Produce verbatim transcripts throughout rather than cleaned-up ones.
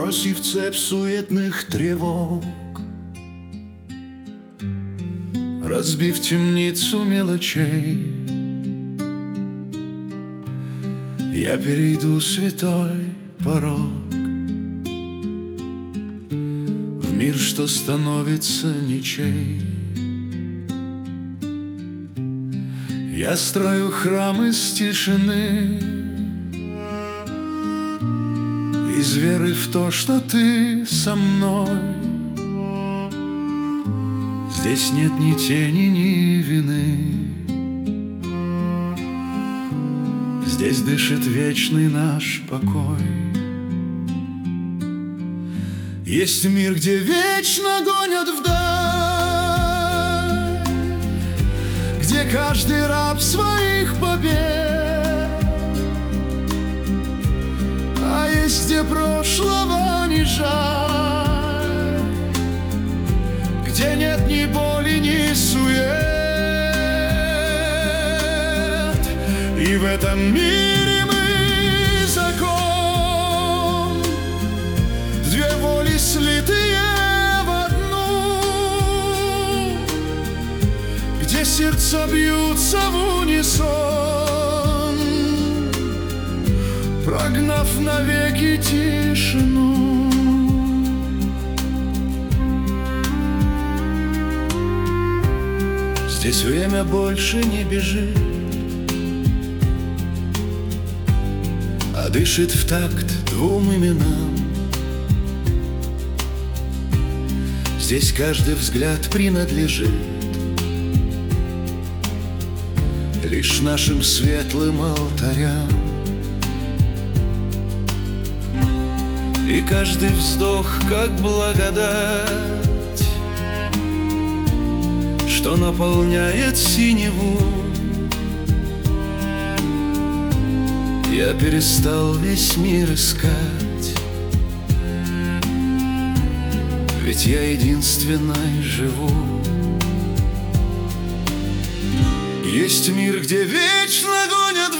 вторгся в цепь суетных тревог, разбив темницу мелочей. Я перейду святой порог в мир, что становится ничей. Я строю храм из тишины, из веры в то, что ты со мной. Здесь нет ни тени, ни вины. Здесь дышит вечный наш покой. Есть мир, где вечно гонят вдаль, где каждый раб своих побед, а есть, где прошлого не жаль, где нет ни боли, ни сует. И в этом мире мы закон, две воли слитые в одну, где сердца бьются в унисон, прогнав навеки тишину. Здесь время больше не бежит, а дышит в такт двум именам. Здесь каждый взгляд принадлежит лишь нашим светлым алтарям. И каждый вздох как благодать, что наполняет синеву. Я перестал весь мир искать, ведь я единственной живу. Есть мир, где вечно гонят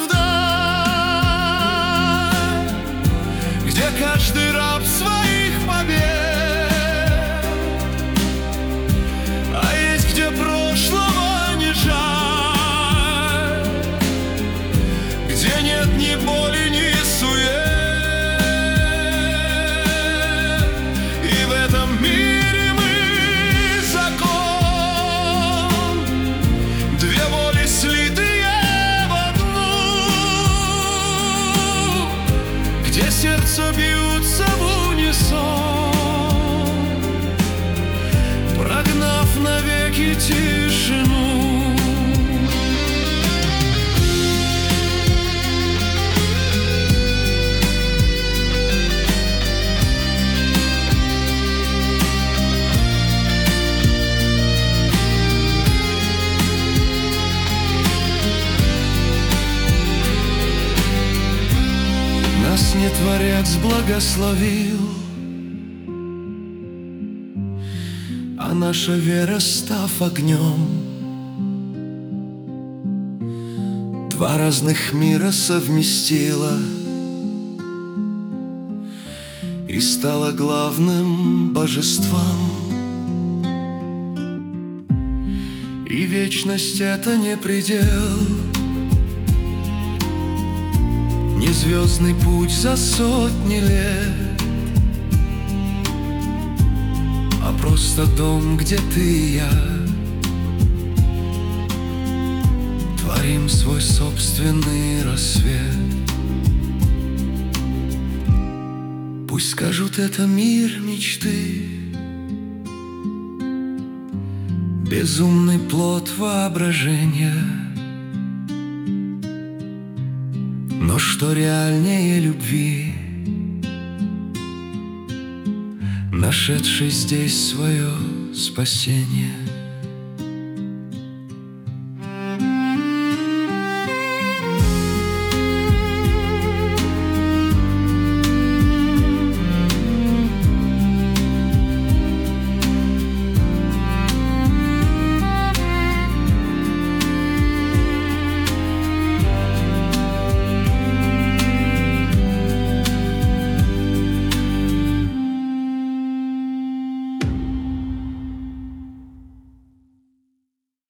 вдаль, где каждый раб своих побед, а есть, где прошлого не жаль, где нет ни боли, ни сует. И в этом мире мы закон, две воли слитые в одну, где сердца бьются в унисон, прогнав навеки тишину. Нас не Творец благословил, а наша вера, став огнем, два разных мира совместила и стала главным божеством. И вечность — это не предел, не звездный путь за сотни лет, а просто дом, где ты и я творим свой собственный рассвет. Пусть скажут, это мир мечты, безумный плод воображения. Но что реальнее любви, нашедшей здесь свое спасение?